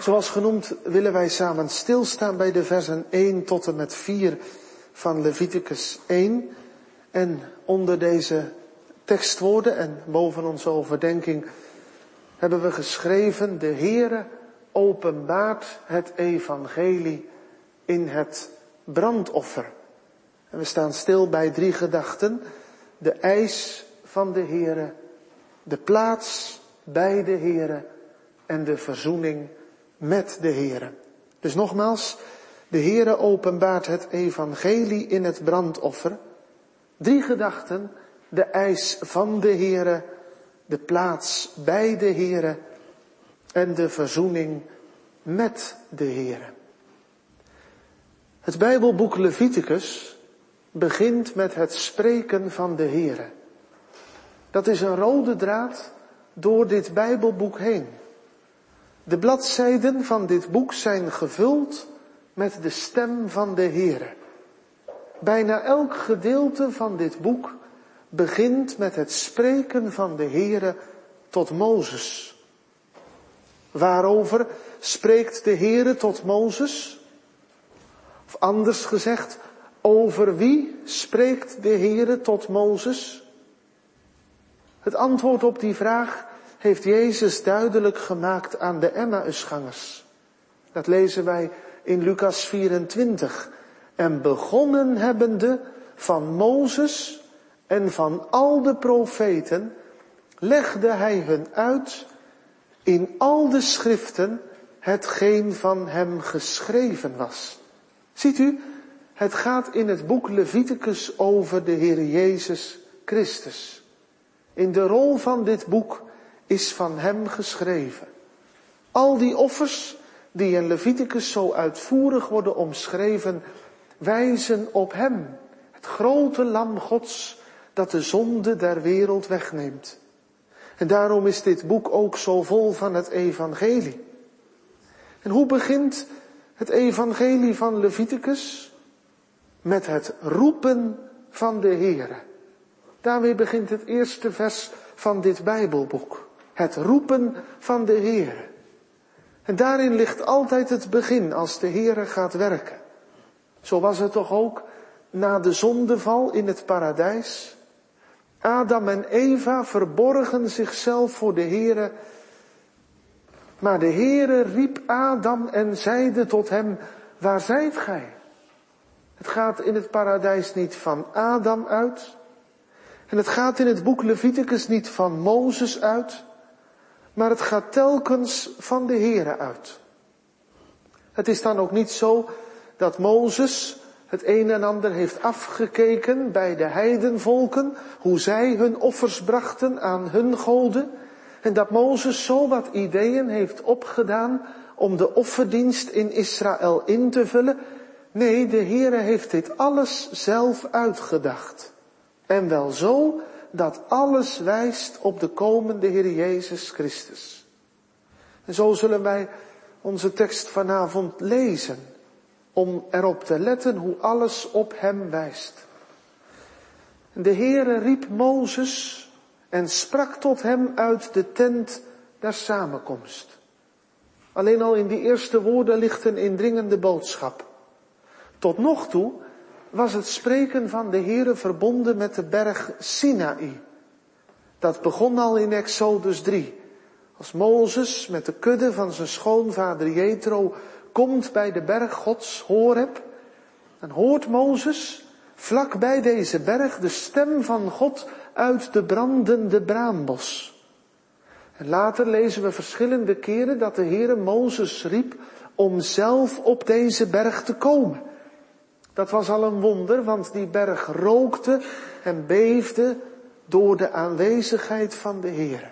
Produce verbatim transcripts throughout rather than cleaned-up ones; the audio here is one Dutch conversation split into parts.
Zoals genoemd willen wij samen stilstaan bij de versen één tot en met vier van Leviticus één. En onder deze tekstwoorden en boven onze overdenking hebben we geschreven: de Heere openbaart het evangelie in het brandoffer. En we staan stil bij drie gedachten: de eis van de Heere, de plaats bij de Heere en de verzoening met de Heere. Dus nogmaals, de Heere openbaart het evangelie in het brandoffer. Drie gedachten: de eis van de Heere, de plaats bij de Heere en de verzoening met de Heere. Het Bijbelboek Leviticus begint met het spreken van de Heere. Dat is een rode draad door dit Bijbelboek heen. De bladzijden van dit boek zijn gevuld met de stem van de Heere. Bijna elk gedeelte van dit boek begint met het spreken van de Heere tot Mozes. Waarover spreekt de Heere tot Mozes? Of anders gezegd, over wie spreekt de Heere tot Mozes? Het antwoord op die vraag heeft Jezus duidelijk gemaakt aan de Emmausgangers. Dat lezen wij in Lucas vierentwintig. En begonnen hebbende van Mozes en van al de profeten, legde hij hun uit in al de schriften hetgeen van hem geschreven was. Ziet u, het gaat in het boek Leviticus over de Heer Jezus Christus. In de rol van dit boek is van hem geschreven. Al die offers die in Leviticus zo uitvoerig worden omschreven, wijzen op hem, het grote lam Gods dat de zonde der wereld wegneemt. En daarom is dit boek ook zo vol van het evangelie. En hoe begint het evangelie van Leviticus? Met het roepen van de Heere. Daarmee begint het eerste vers van dit Bijbelboek. Het roepen van de Heere. En daarin ligt altijd het begin als de Heere gaat werken. Zo was het toch ook na de zondeval in het paradijs. Adam en Eva verborgen zichzelf voor de Heere. Maar de Heere riep Adam en zeide tot hem: waar zijt gij? Het gaat in het paradijs niet van Adam uit. En het gaat in het boek Leviticus niet van Mozes uit. Maar het gaat telkens van de Heere uit. Het is dan ook niet zo dat Mozes het een en ander heeft afgekeken bij de heidenvolken, hoe zij hun offers brachten aan hun goden, en dat Mozes zo wat ideeën heeft opgedaan om de offerdienst in Israël in te vullen. Nee, de Heere heeft dit alles zelf uitgedacht. En wel zo dat alles wijst op de komende Heer Jezus Christus. En zo zullen wij onze tekst vanavond lezen, om erop te letten hoe alles op hem wijst. De Heere riep Mozes en sprak tot hem uit de tent der samenkomst. Alleen al in die eerste woorden ligt een indringende boodschap. Tot nog toe was het spreken van de Heere verbonden met de berg Sinaï. Dat begon al in Exodus drie. Als Mozes met de kudde van zijn schoonvader Jethro komt bij de berg Gods, Horeb, dan hoort Mozes vlak bij deze berg de stem van God uit de brandende braambos. En later lezen we verschillende keren dat de Heere Mozes riep om zelf op deze berg te komen. Dat was al een wonder, want die berg rookte en beefde door de aanwezigheid van de Heere.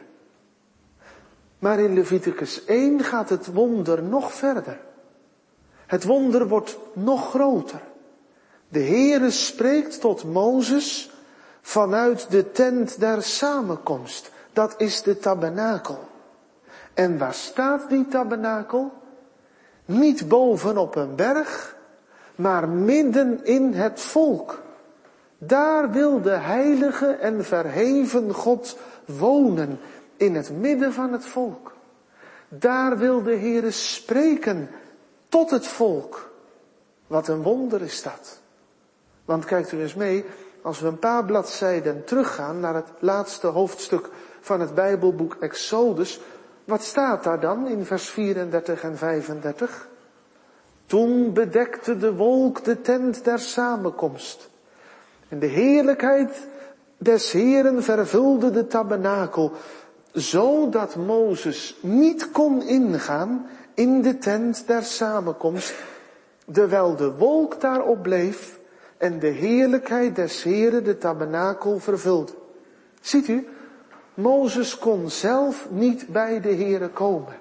Maar in Leviticus één gaat het wonder nog verder. Het wonder wordt nog groter. De Heere spreekt tot Mozes vanuit de tent der samenkomst. Dat is de tabernakel. En waar staat die tabernakel? Niet bovenop een berg, maar midden in het volk. Daar wil de heilige en verheven God wonen in het midden van het volk. Daar wil de Heere spreken tot het volk. Wat een wonder is dat. Want kijkt u eens mee, als we een paar bladzijden teruggaan naar het laatste hoofdstuk van het Bijbelboek Exodus. Wat staat daar dan in vers vierendertig en vijfendertig? Toen bedekte de wolk de tent der samenkomst. En de heerlijkheid des Heeren vervulde de tabernakel, zodat Mozes niet kon ingaan in de tent der samenkomst, terwijl de wolk daarop bleef en de heerlijkheid des Heeren de tabernakel vervulde. Ziet u, Mozes kon zelf niet bij de Heere komen.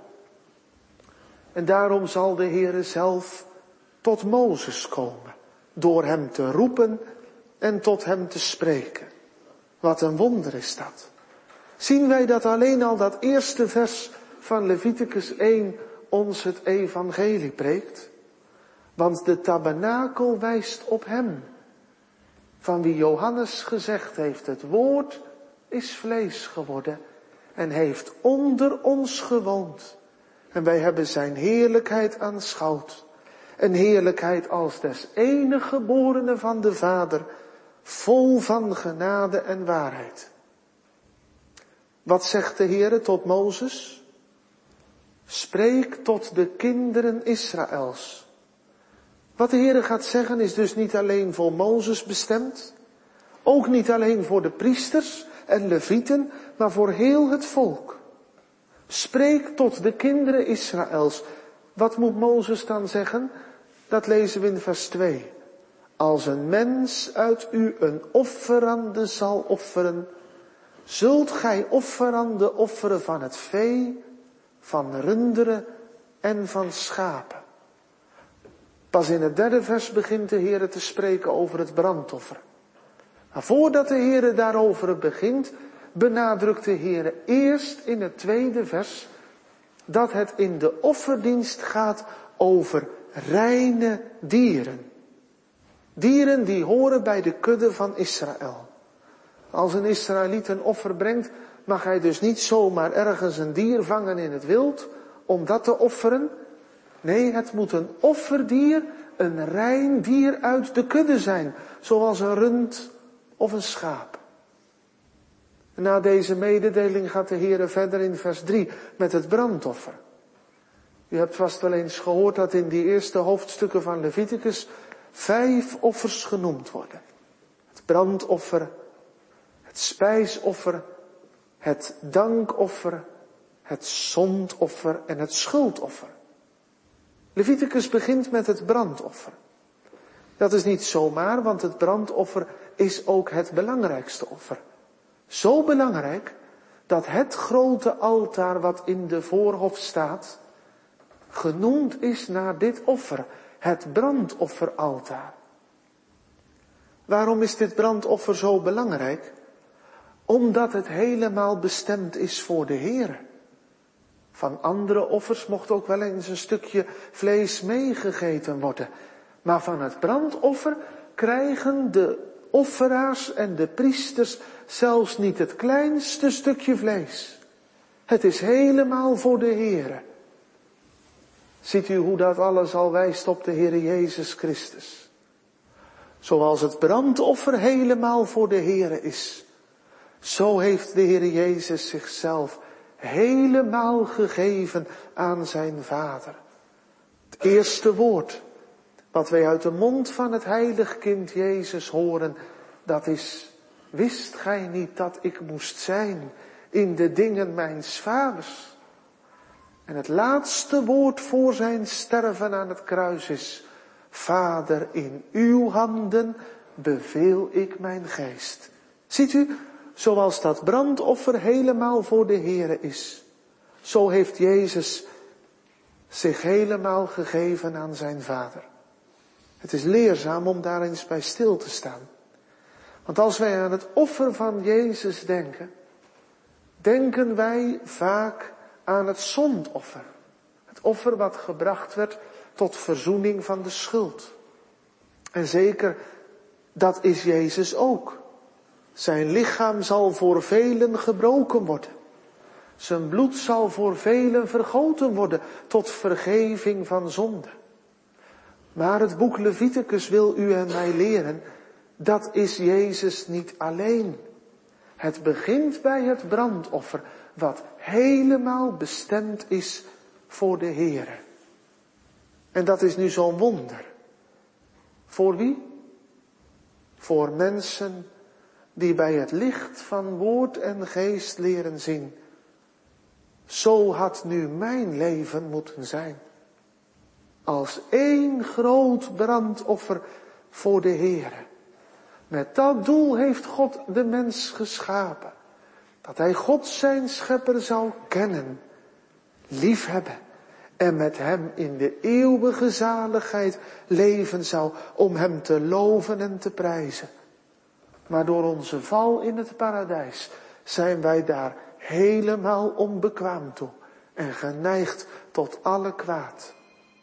En daarom zal de Heere zelf tot Mozes komen, door hem te roepen en tot hem te spreken. Wat een wonder is dat. Zien wij dat alleen al dat eerste vers van Leviticus één ons het evangelie preekt? Want de tabernakel wijst op hem, van wie Johannes gezegd heeft, het woord is vlees geworden en heeft onder ons gewoond. En wij hebben zijn heerlijkheid aanschouwd. Een heerlijkheid als des enige geborene van de Vader, vol van genade en waarheid. Wat zegt de Heere tot Mozes? Spreek tot de kinderen Israëls. Wat de Heere gaat zeggen is dus niet alleen voor Mozes bestemd, ook niet alleen voor de priesters en levieten, maar voor heel het volk. Spreek tot de kinderen Israëls. Wat moet Mozes dan zeggen? Dat lezen we in vers twee. Als een mens uit u een offerande zal offeren, zult gij offerande offeren van het vee, van runderen en van schapen. Pas in het derde vers begint de Heere te spreken over het brandoffer. Maar voordat de Heere daarover begint, benadrukt de Heere eerst in het tweede vers dat het in de offerdienst gaat over reine dieren. Dieren die horen bij de kudde van Israël. Als een Israëliet een offer brengt, mag hij dus niet zomaar ergens een dier vangen in het wild om dat te offeren. Nee, het moet een offerdier, een rein dier uit de kudde zijn, zoals een rund of een schaap. Na deze mededeling gaat de Heere verder in vers drie met het brandoffer. U hebt vast wel eens gehoord dat in die eerste hoofdstukken van Leviticus vijf offers genoemd worden. Het brandoffer, het spijsoffer, het dankoffer, het zondoffer en het schuldoffer. Leviticus begint met het brandoffer. Dat is niet zomaar, want het brandoffer is ook het belangrijkste offer. Zo belangrijk dat het grote altaar wat in de voorhof staat, genoemd is naar dit offer, het brandofferaltaar. Waarom is dit brandoffer zo belangrijk? Omdat het helemaal bestemd is voor de Heere. Van andere offers mocht ook wel eens een stukje vlees meegegeten worden. Maar van het brandoffer krijgen de offeraars en de priesters zelfs niet het kleinste stukje vlees. Het is helemaal voor de Heere. Ziet u hoe dat alles al wijst op de Heere Jezus Christus. Zoals het brandoffer helemaal voor de Heere is, zo heeft de Heere Jezus zichzelf helemaal gegeven aan zijn Vader. Het eerste woord wat wij uit de mond van het heilig kind Jezus horen, dat is: wist gij niet dat ik moest zijn in de dingen mijns vaders? En het laatste woord voor zijn sterven aan het kruis is: Vader, in uw handen beveel ik mijn geest. Ziet u, zoals dat brandoffer helemaal voor de Heere is, zo heeft Jezus zich helemaal gegeven aan zijn Vader. Het is leerzaam om daar eens bij stil te staan. Want als wij aan het offer van Jezus denken, denken wij vaak aan het zondoffer. Het offer wat gebracht werd tot verzoening van de schuld. En zeker, dat is Jezus ook. Zijn lichaam zal voor velen gebroken worden. Zijn bloed zal voor velen vergoten worden tot vergeving van zonde. Maar het boek Leviticus wil u en mij leren, dat is Jezus niet alleen. Het begint bij het brandoffer, wat helemaal bestemd is voor de Heere. En dat is nu zo'n wonder. Voor wie? Voor mensen die bij het licht van woord en geest leren zien. Zo had nu mijn leven moeten zijn. Als één groot brandoffer voor de Heere. Met dat doel heeft God de mens geschapen. Dat hij God zijn schepper zou kennen, liefhebben en met hem in de eeuwige zaligheid leven zou, om hem te loven en te prijzen. Maar door onze val in het paradijs zijn wij daar helemaal onbekwaam toe en geneigd tot alle kwaad.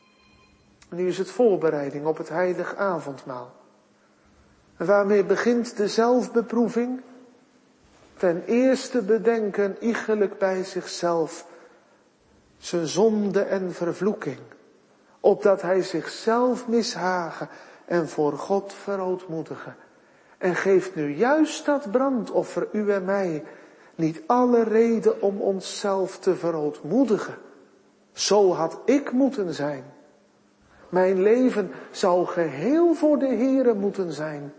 Nu is het voorbereiding op het heilig avondmaal. En waarmee begint de zelfbeproeving? Ten eerste bedenken iegelijk bij zichzelf zijn zonde en vervloeking, opdat hij zichzelf mishagen en voor God verootmoedigen. En geeft nu juist dat brandoffer u en mij niet alle reden om onszelf te verootmoedigen. Zo had ik moeten zijn. Mijn leven zou geheel voor de Heere moeten zijn.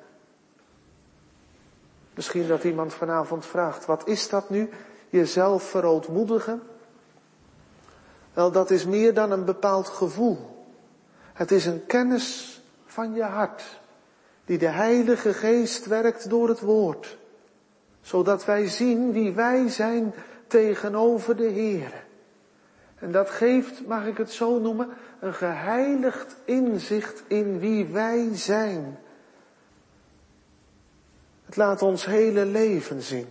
Misschien dat iemand vanavond vraagt, wat is dat nu? Jezelf verootmoedigen? Wel, dat is meer dan een bepaald gevoel. Het is een kennis van je hart, die de Heilige Geest werkt door het woord. Zodat wij zien wie wij zijn tegenover de Heere. En dat geeft, mag ik het zo noemen, een geheiligd inzicht in wie wij zijn. Het laat ons hele leven zien.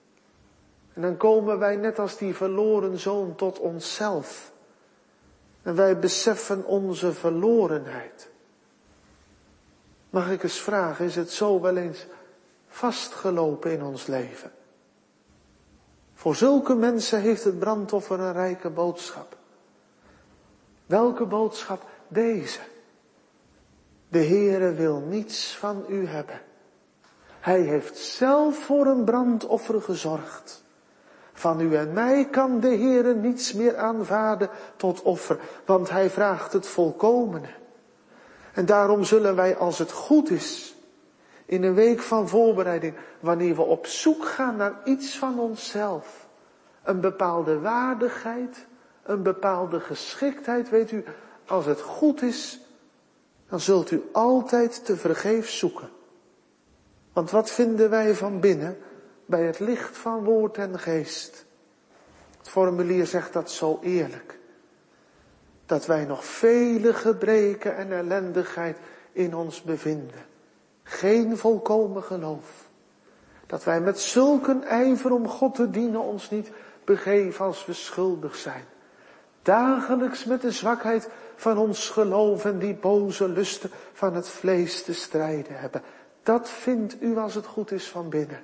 En dan komen wij net als die verloren zoon tot onszelf. En wij beseffen onze verlorenheid. Mag ik eens vragen, is het zo wel eens vastgelopen in ons leven? Voor zulke mensen heeft het brandoffer een rijke boodschap. Welke boodschap? Deze. De Heere wil niets van u hebben. Hij heeft zelf voor een brandoffer gezorgd. Van u en mij kan de Heere niets meer aanvaarden tot offer, want hij vraagt het volkomene. En daarom zullen wij, als het goed is, in een week van voorbereiding, wanneer we op zoek gaan naar iets van onszelf, een bepaalde waardigheid, een bepaalde geschiktheid, weet u, als het goed is, dan zult u altijd tevergeefs zoeken. Want wat vinden wij van binnen bij het licht van woord en geest? Het formulier zegt dat zo eerlijk. Dat wij nog vele gebreken en ellendigheid in ons bevinden. Geen volkomen geloof. Dat wij met zulke ijver om God te dienen ons niet begeven als we schuldig zijn. Dagelijks met de zwakheid van ons geloof en die boze lusten van het vlees te strijden hebben. Dat vindt u als het goed is van binnen.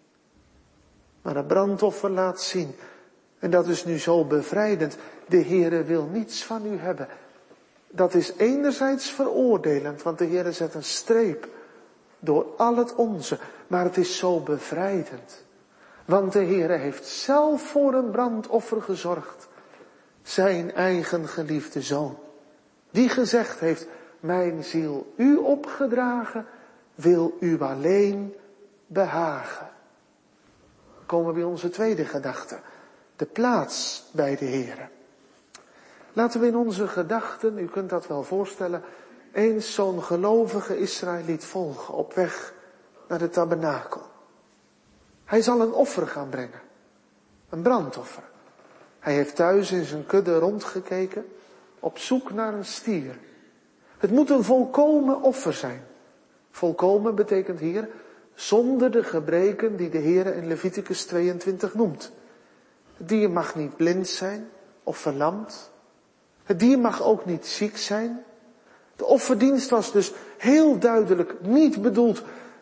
Maar het brandoffer laat zien, en dat is nu zo bevrijdend, de Heere wil niets van u hebben. Dat is enerzijds veroordelend, want de Heere zet een streep door al het onze, maar het is zo bevrijdend. Want de Heere heeft zelf voor een brandoffer gezorgd, zijn eigen geliefde zoon, die gezegd heeft, mijn ziel u opgedragen, wil u alleen behagen. We komen bij onze tweede gedachte. De plaats bij de Heere. Laten we in onze gedachten, u kunt dat wel voorstellen, eens zo'n gelovige Israëliet volgen op weg naar de tabernakel. Hij zal een offer gaan brengen. Een brandoffer. Hij heeft thuis in zijn kudde rondgekeken, op zoek naar een stier. Het moet een volkomen offer zijn. Volkomen betekent hier zonder de gebreken die de Heere in Leviticus tweeëntwintig noemt. Het dier mag niet blind zijn of verlamd. Het dier mag ook niet ziek zijn. De offerdienst was dus heel duidelijk niet bedoeld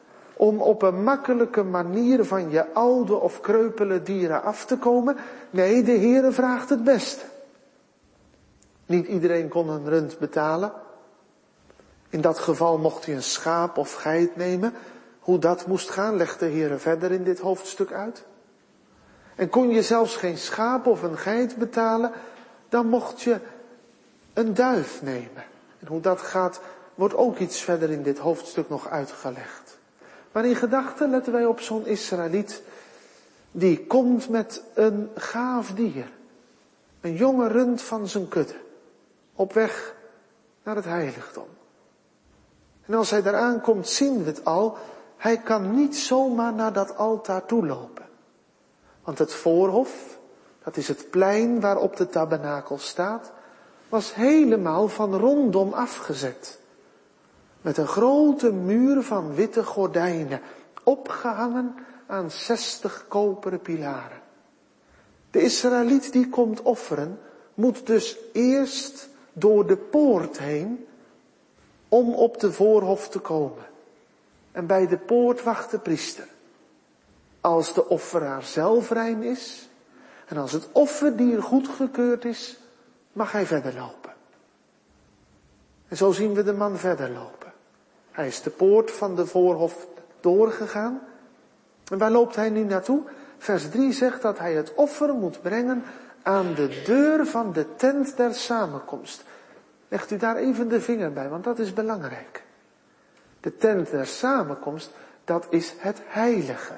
om op een makkelijke manier van je oude of kreupele dieren af te komen. Nee, de Heere vraagt het beste. Niet iedereen kon een rund betalen. In dat geval mocht hij een schaap of geit nemen. Hoe dat moest gaan, legt de Heere verder in dit hoofdstuk uit. En kon je zelfs geen schaap of een geit betalen, dan mocht je een duif nemen. En hoe dat gaat, wordt ook iets verder in dit hoofdstuk nog uitgelegd. Maar in gedachten letten wij op zo'n Israëliet, die komt met een gaaf dier. Een jonge rund van zijn kudde. Op weg naar het heiligdom. En als hij daar aankomt, zien we het al. Hij kan niet zomaar naar dat altaar toe lopen. Want het voorhof, dat is het plein waarop de tabernakel staat, was helemaal van rondom afgezet. Met een grote muur van witte gordijnen, opgehangen aan zestig koperen pilaren. De Israëliet die komt offeren, moet dus eerst door de poort heen om op de voorhof te komen. En bij de poort wacht de priester. Als de offeraar zelf rein is en als het offerdier goedgekeurd is, mag hij verder lopen. En zo zien we de man verder lopen. Hij is de poort van de voorhof doorgegaan. En waar loopt hij nu naartoe? Vers drie zegt dat hij het offer moet brengen aan de deur van de tent der samenkomst. Legt u daar even de vinger bij, want dat is belangrijk. De tent der samenkomst, dat is het heilige.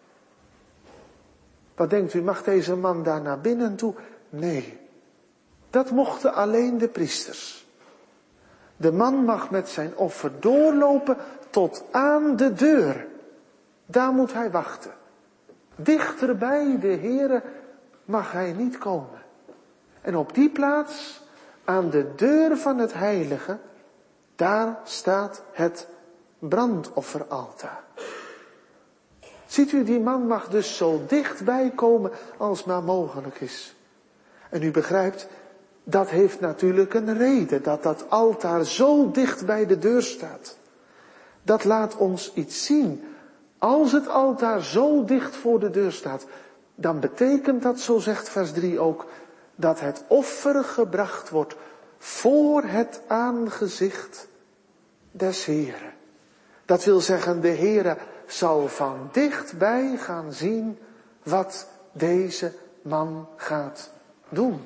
Wat denkt u, mag deze man daar naar binnen toe? Nee, dat mochten alleen de priesters. De man mag met zijn offer doorlopen tot aan de deur. Daar moet hij wachten. Dichter bij de Heere mag hij niet komen. En op die plaats, aan de deur van het heilige, daar staat het brandofferaltaar. Ziet u, die man mag dus zo dichtbij komen als maar mogelijk is. En u begrijpt, dat heeft natuurlijk een reden, dat dat altaar zo dicht bij de deur staat. Dat laat ons iets zien. Als het altaar zo dicht voor de deur staat, dan betekent dat, zo zegt vers drie ook, dat het offer gebracht wordt voor het aangezicht des Heeren. Dat wil zeggen, de Heere zal van dichtbij gaan zien wat deze man gaat doen.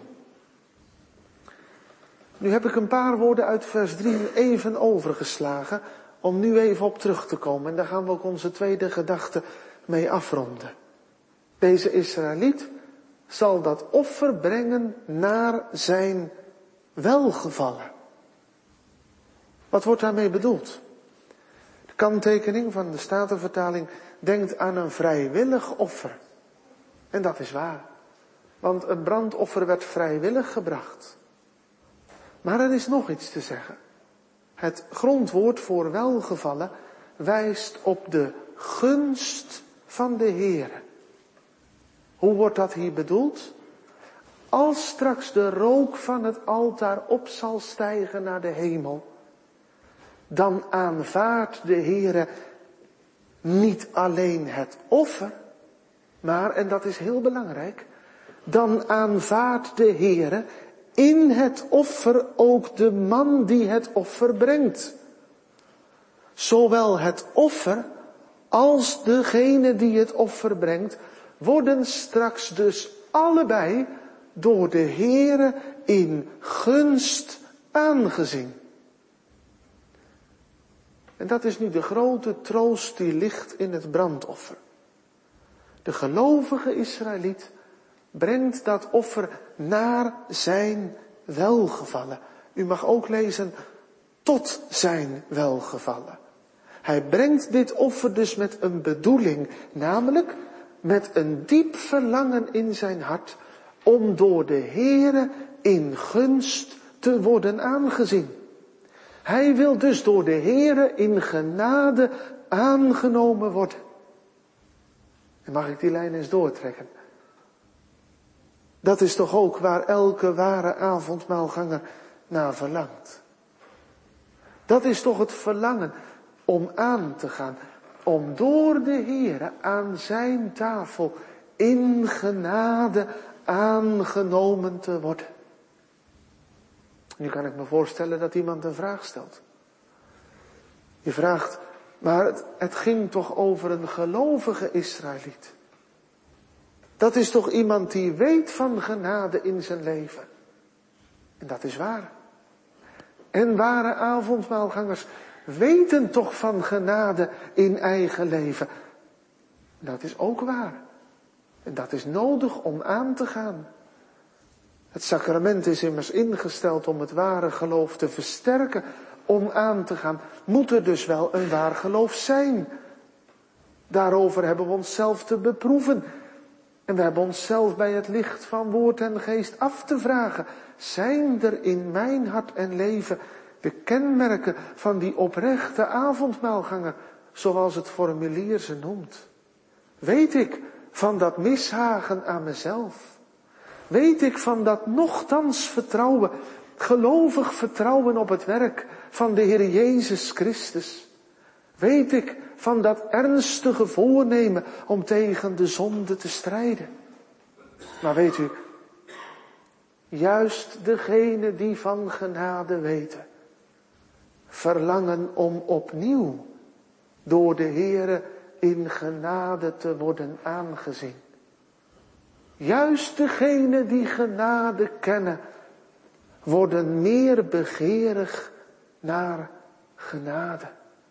Nu heb ik een paar woorden uit vers drie even overgeslagen, om nu even op terug te komen. En daar gaan we ook onze tweede gedachte mee afronden. Deze Israëliet zal dat offer brengen naar zijn welgevallen. Wat wordt daarmee bedoeld? De kanttekening van de Statenvertaling denkt aan een vrijwillig offer. En dat is waar. Want een brandoffer werd vrijwillig gebracht. Maar er is nog iets te zeggen. Het grondwoord voor welgevallen wijst op de gunst van de Heere. Hoe wordt dat hier bedoeld? Als straks de rook van het altaar op zal stijgen naar de hemel, dan aanvaardt de Heere niet alleen het offer, maar, en dat is heel belangrijk, dan aanvaardt de Heere in het offer ook de man die het offer brengt. Zowel het offer als degene die het offer brengt, worden straks dus allebei door de Heere in gunst aangezien. En dat is nu de grote troost die ligt in het brandoffer. De gelovige Israëliet brengt dat offer naar zijn welgevallen. U mag ook lezen, tot zijn welgevallen. Hij brengt dit offer dus met een bedoeling, namelijk met een diep verlangen in zijn hart om door de Heere in gunst te worden aangezien. Hij wil dus door de Heere in genade aangenomen worden. En mag ik die lijn eens doortrekken? Dat is toch ook waar elke ware avondmaalganger naar verlangt. Dat is toch het verlangen om aan te gaan. om door de Heere aan zijn tafel in genade aangenomen te worden. Nu kan ik me voorstellen dat iemand een vraag stelt. Je vraagt, maar het, het ging toch over een gelovige Israëliet. Dat is toch iemand die weet van genade in zijn leven. En dat is waar. En ware avondmaalgangers weten toch van genade in eigen leven. Dat is ook waar. En dat is nodig om aan te gaan. Het sacrament is immers ingesteld om het ware geloof te versterken. Om aan te gaan moet er dus wel een waar geloof zijn. Daarover hebben we onszelf te beproeven. En we hebben onszelf bij het licht van woord en geest af te vragen. Zijn er in mijn hart en leven de kenmerken van die oprechte avondmaalganger, zoals het formulier ze noemt? Weet ik van dat mishagen aan mezelf? Weet ik van dat nochtans vertrouwen, gelovig vertrouwen op het werk van de Heer Jezus Christus? Weet ik van dat ernstige voornemen om tegen de zonde te strijden? Maar weet u, juist degenen die van genade weten, verlangen om opnieuw door de Heere in genade te worden aangezien. Juist degenen die genade kennen, worden meer begeerig naar genade.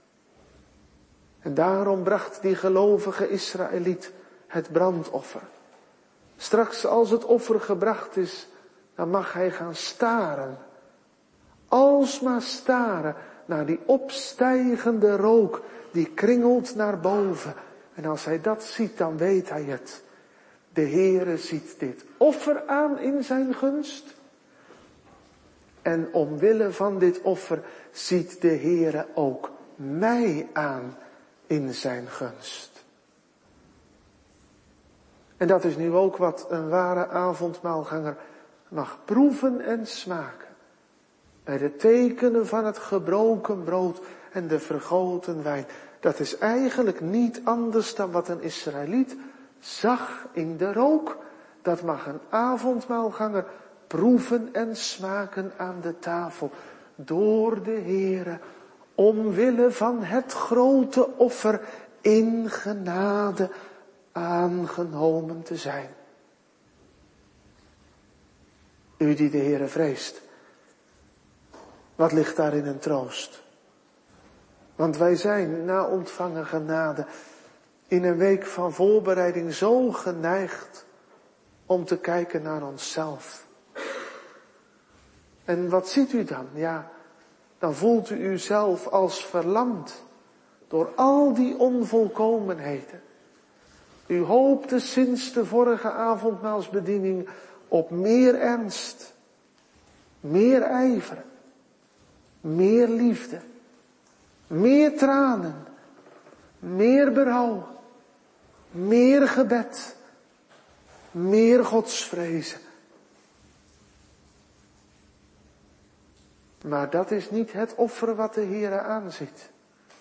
En daarom bracht die gelovige Israëliet het brandoffer. Straks als het offer gebracht is, dan mag hij gaan staren. Alsmaar staren naar die opstijgende rook die kringelt naar boven. En als hij dat ziet, dan weet hij het. De Heere ziet dit offer aan in zijn gunst. En omwille van dit offer ziet de Heere ook mij aan in zijn gunst. En dat is nu ook wat een ware avondmaalganger mag proeven en smaken. Bij de tekenen van het gebroken brood en de vergoten wijn. Dat is eigenlijk niet anders dan wat een Israëliet zag in de rook. Dat mag een avondmaalganger proeven en smaken aan de tafel. Door de Heere, omwille van het grote offer in genade aangenomen te zijn. U die de Heere vreest, wat ligt daarin een troost? Want wij zijn na ontvangen genade in een week van voorbereiding zo geneigd om te kijken naar onszelf. En wat ziet u dan? Ja, dan voelt u uzelf als verlamd door al die onvolkomenheden. U hoopte sinds de vorige avondmaalsbediening op meer ernst, meer ijver, meer liefde, meer tranen, meer berouw, meer gebed, meer godsvrezen. Maar dat is niet het offer wat de Heere aanziet.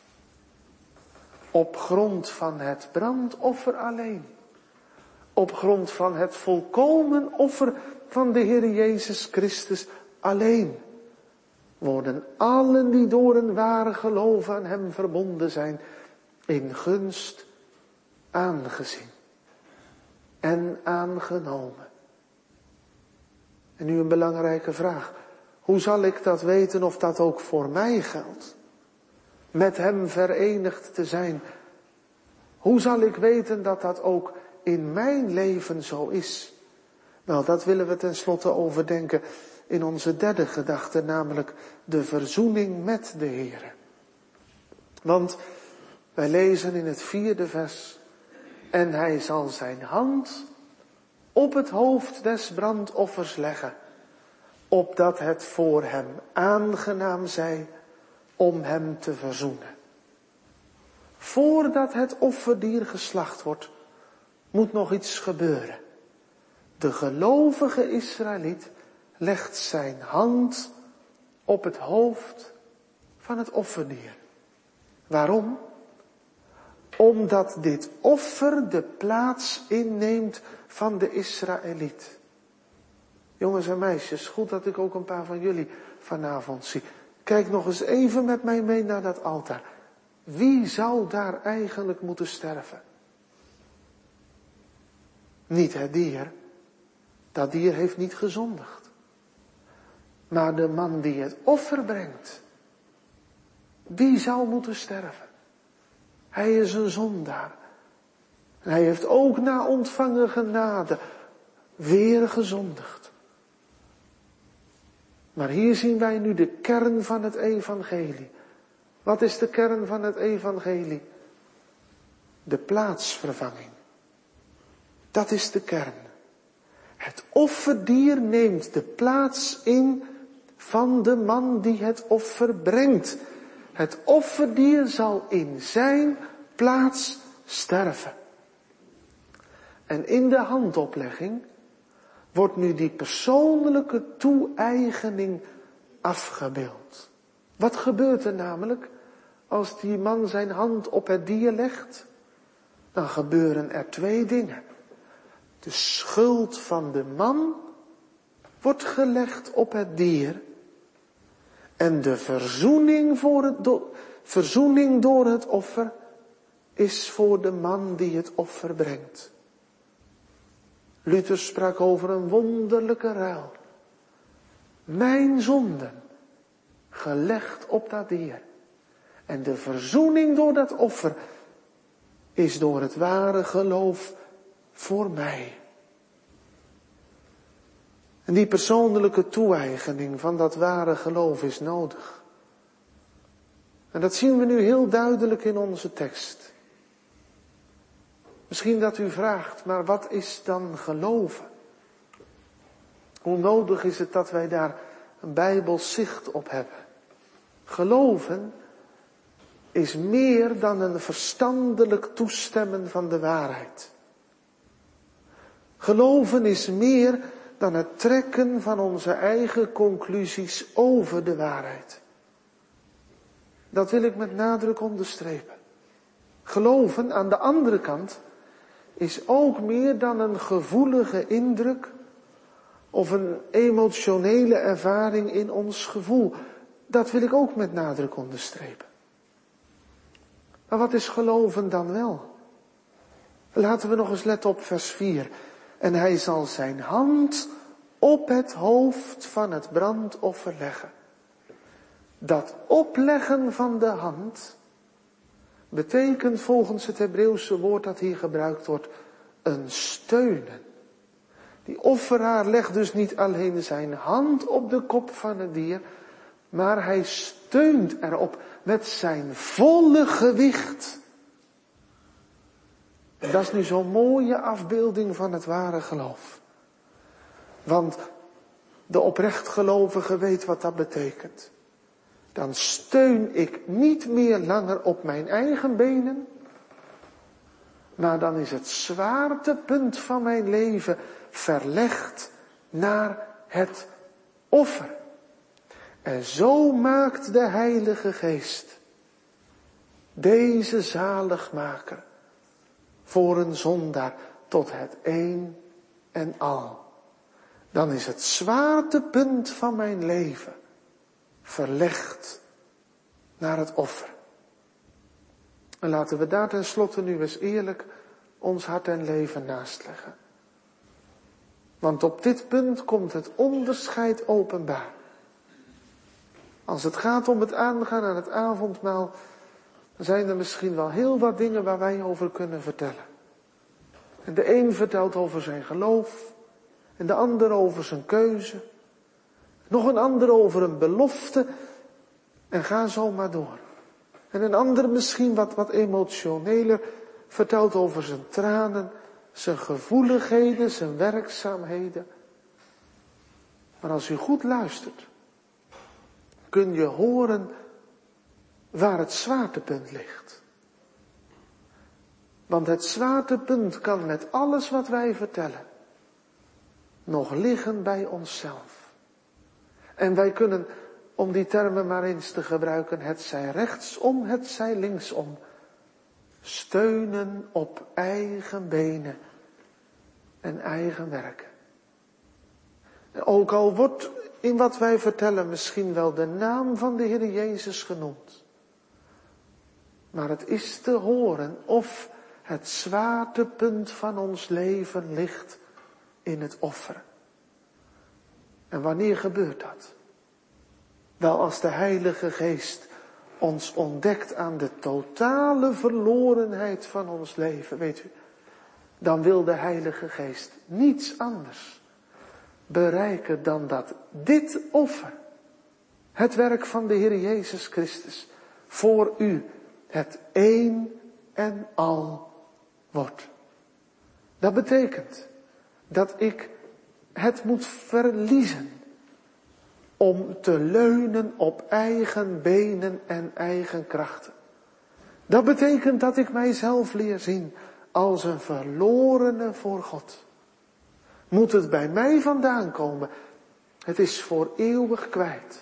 Op grond van het brandoffer alleen. Op grond van het volkomen offer van de Heer Jezus Christus alleen. Worden allen die door een ware geloof aan hem verbonden zijn, in gunst aangezien. En aangenomen. En nu een belangrijke vraag. Hoe zal ik dat weten of dat ook voor mij geldt? Met hem verenigd te zijn. Hoe zal ik weten dat dat ook in mijn leven zo is? Nou, dat willen we tenslotte overdenken in onze derde gedachte, namelijk de verzoening met de Heere. Want wij lezen in het vierde vers, en hij zal zijn hand op het hoofd des brandoffers leggen, opdat het voor hem aangenaam zij om hem te verzoenen. Voordat het offerdier geslacht wordt, moet nog iets gebeuren. De gelovige Israëliet legt zijn hand op het hoofd van het offerdier. Waarom? Omdat dit offer de plaats inneemt van de Israëliet. Jongens en meisjes, goed dat ik ook een paar van jullie vanavond zie. Kijk nog eens even met mij mee naar dat altaar. Wie zou daar eigenlijk moeten sterven? Niet het dier. Dat dier heeft niet gezondigd. Maar de man die het offer brengt. Die zou moeten sterven. Hij is een zondaar. En hij heeft ook na ontvangen genade weer gezondigd. Maar hier zien wij nu de kern van het evangelie. Wat is de kern van het evangelie? De plaatsvervanging. Dat is de kern. Het offerdier neemt de plaats in van de man die het offer brengt. Het offerdier zal in zijn plaats sterven. En in de handoplegging wordt nu die persoonlijke toe-eigening afgebeeld. Wat gebeurt er namelijk als die man zijn hand op het dier legt? Dan gebeuren er twee dingen. De schuld van de man wordt gelegd op het dier. En de verzoening, voor het do- verzoening door het offer is voor de man die het offer brengt. Luther sprak over een wonderlijke ruil. Mijn zonden, gelegd op dat dier. En de verzoening door dat offer is door het ware geloof voor mij. En die persoonlijke toe-eigening van dat ware geloof is nodig. En dat zien we nu heel duidelijk in onze tekst. Misschien dat u vraagt, maar wat is dan geloven? Hoe nodig is het dat wij daar een Bijbels zicht op hebben? Geloven is meer dan een verstandelijk toestemmen van de waarheid. Geloven is meer dan het trekken van onze eigen conclusies over de waarheid. Dat wil ik met nadruk onderstrepen. Geloven aan de andere kant is ook meer dan een gevoelige indruk of een emotionele ervaring in ons gevoel. Dat wil ik ook met nadruk onderstrepen. Maar wat is geloven dan wel? Laten we nog eens letten op vers vier. En hij zal zijn hand op het hoofd van het brandoffer leggen. Dat opleggen van de hand betekent volgens het Hebreeuwse woord dat hier gebruikt wordt een steunen. Die offeraar legt dus niet alleen zijn hand op de kop van het dier, maar hij steunt erop met zijn volle gewicht. En dat is nu zo'n mooie afbeelding van het ware geloof. Want de oprecht gelovige weet wat dat betekent. Dan steun ik niet meer langer op mijn eigen benen, maar dan is het zwaartepunt van mijn leven verlegd naar het offer. En zo maakt de Heilige Geest deze zaligmaker voor een zondaar tot het een en al. Dan is het zwaartepunt van mijn leven verlegd naar het offer. En laten we daar tenslotte nu eens eerlijk ons hart en leven naast leggen. Want op dit punt komt het onderscheid openbaar. Als het gaat om het aangaan aan het avondmaal, dan zijn er misschien wel heel wat dingen waar wij over kunnen vertellen. En de een vertelt over zijn geloof, en de ander over zijn keuze, nog een ander over een belofte, en ga zo maar door. En een ander misschien wat, wat emotioneler vertelt over zijn tranen, zijn gevoeligheden, zijn werkzaamheden. Maar als u goed luistert, kun je horen waar het zwaartepunt ligt. Want het zwaartepunt kan met alles wat wij vertellen nog liggen bij onszelf. En wij kunnen, om die termen maar eens te gebruiken, het zij rechtsom, het zij linksom, steunen op eigen benen en eigen werken. En ook al wordt in wat wij vertellen misschien wel de naam van de Heer Jezus genoemd. Maar het is te horen of het zwaartepunt van ons leven ligt in het offer. En wanneer gebeurt dat? Wel, als de Heilige Geest ons ontdekt aan de totale verlorenheid van ons leven, weet u, dan wil de Heilige Geest niets anders bereiken dan dat dit offer, het werk van de Heer Jezus Christus, voor u het een en al wordt. Dat betekent dat ik het moet verliezen om te leunen op eigen benen en eigen krachten. Dat betekent dat ik mijzelf leer zien als een verlorene voor God. Moet het bij mij vandaan komen? Het is voor eeuwig kwijt.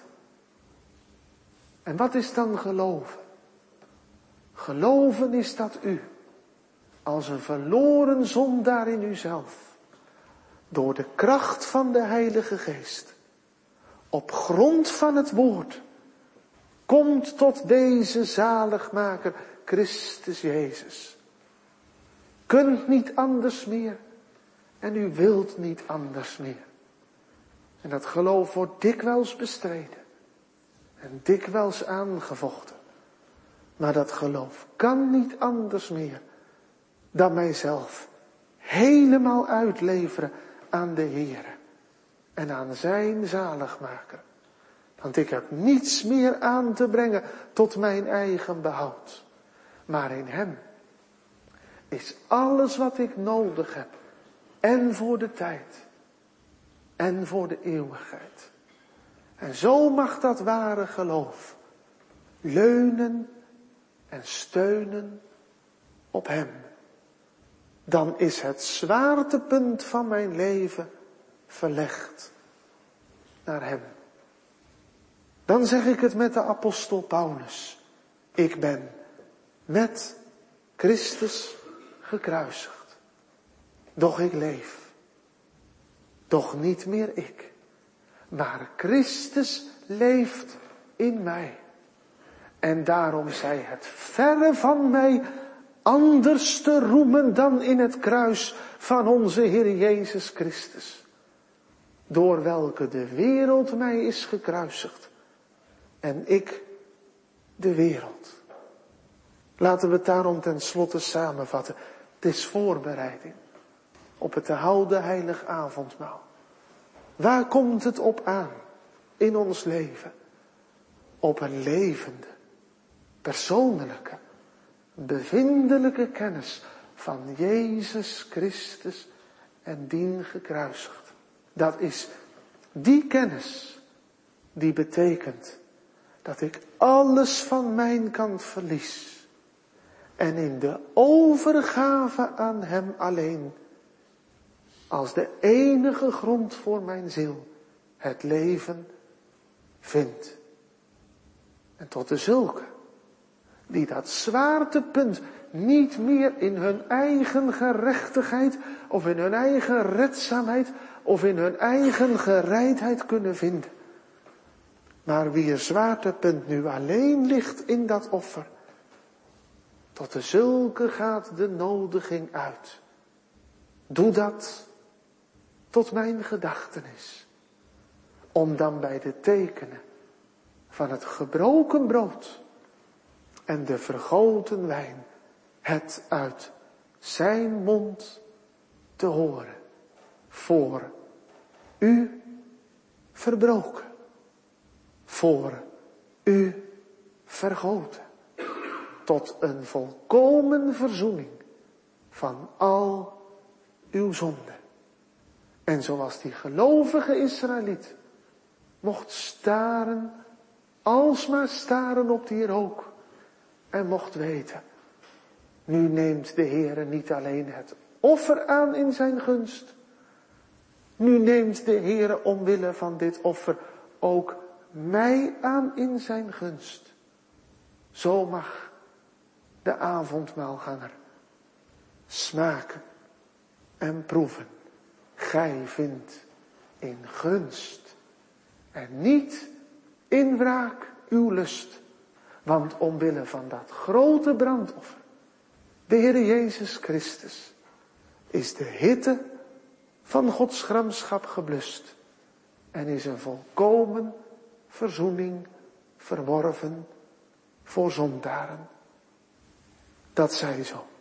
En wat is dan geloven? Geloven is dat u, als een verloren zondaar in uzelf, door de kracht van de Heilige Geest, op grond van het woord, komt tot deze zaligmaker Christus Jezus. Kunt niet anders meer en u wilt niet anders meer. En dat geloof wordt dikwijls bestreden en dikwijls aangevochten. Maar dat geloof kan niet anders meer dan mijzelf helemaal uitleveren aan de Heere en aan zijn zaligmaker. Want ik heb niets meer aan te brengen tot mijn eigen behoud. Maar in hem is alles wat ik nodig heb. En voor de tijd. En voor de eeuwigheid. En zo mag dat ware geloof leunen en steunen op hem. Dan is het zwaartepunt van mijn leven verlegd naar hem. Dan zeg ik het met de apostel Paulus. Ik ben met Christus gekruisigd. Doch ik leef. Doch niet meer ik. Maar Christus leeft in mij. En daarom zij het verre van mij anders te roemen dan in het kruis van onze Heer Jezus Christus. Door welke de wereld mij is gekruisigd. En ik de wereld. Laten we het daarom ten slotte samenvatten. Het is voorbereiding op het te houden heilig avondmaal. Waar komt het op aan in ons leven? Op een levende, persoonlijke, bevindelijke kennis van Jezus Christus en dien gekruisigd. Dat is die kennis die betekent dat ik alles van mijn kant verlies en in de overgave aan hem alleen als de enige grond voor mijn ziel het leven vindt. En tot de zulke die dat zwaartepunt niet meer in hun eigen gerechtigheid of in hun eigen redzaamheid of in hun eigen gereidheid kunnen vinden. Maar wier zwaartepunt nu alleen ligt in dat offer. Tot de zulke gaat de nodiging uit. Doe dat tot mijn gedachtenis. Om dan bij de tekenen van het gebroken brood en de vergoten wijn het uit zijn mond te horen. Voor u verbroken. Voor u vergoten. Tot een volkomen verzoening van al uw zonden. En zoals die gelovige Israëliet mocht staren, alsmaar staren op die rook. En mocht weten, nu neemt de Heere niet alleen het offer aan in zijn gunst. Nu neemt de Heere omwille van dit offer ook mij aan in zijn gunst. Zo mag de avondmaalganger. Smaken en proeven. Gij vindt in gunst en niet in wraak uw lust. Want omwille van dat grote brandoffer, de Heer Jezus Christus, is de hitte van Gods gramschap geblust. En is een volkomen verzoening verworven voor zondaren. Dat zij zo.